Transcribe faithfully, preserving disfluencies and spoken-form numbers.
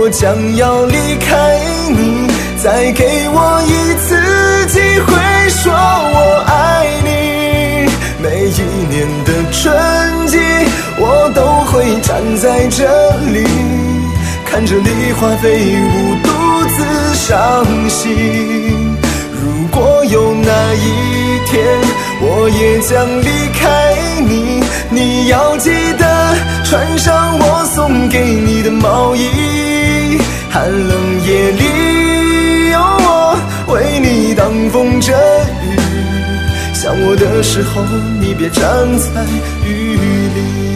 将要离开你，再给我一次机会说我爱你。每一年的春季，我都会站在这里，看着你花飞舞，独自伤心。如果有那一天，我也将离开你，你要记得穿上我送给你的毛衣，寒冷夜里有我为你挡风遮雨，想我的时候你别站在雨里。